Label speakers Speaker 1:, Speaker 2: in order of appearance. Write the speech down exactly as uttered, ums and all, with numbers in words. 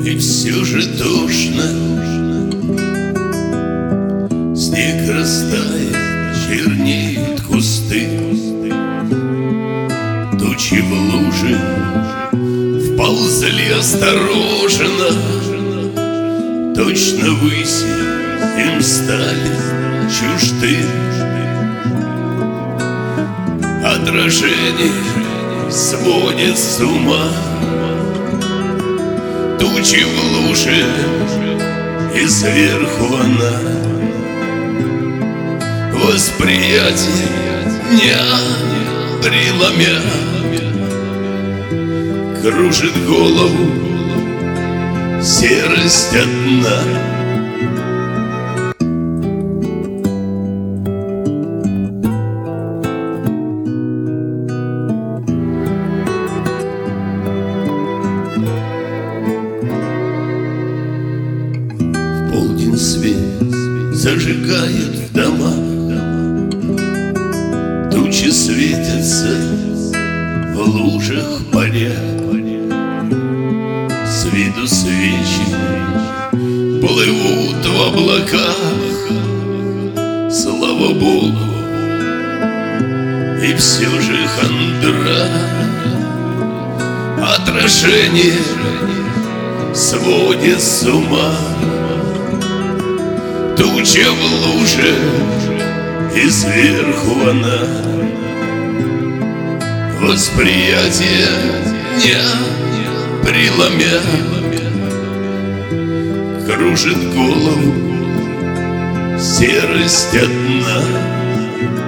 Speaker 1: И все же тошно. Снег растает, чернеют кусты, тучи в лужи вползли осторожно. Точно выси им стали чужды. Отражение сводит с ума. Тучи в луже, и сверху она. Восприятие не преломя, кружит голову серость одна. В полдень свет зажигает в домах, тучи светятся в лужах моря. С виду свечи плывут в облаках, слава Богу, и все же хандра. Отражение сводит с ума. Туча в луже, и сверху она. Восприятие не преломя, кружит голову серость одна.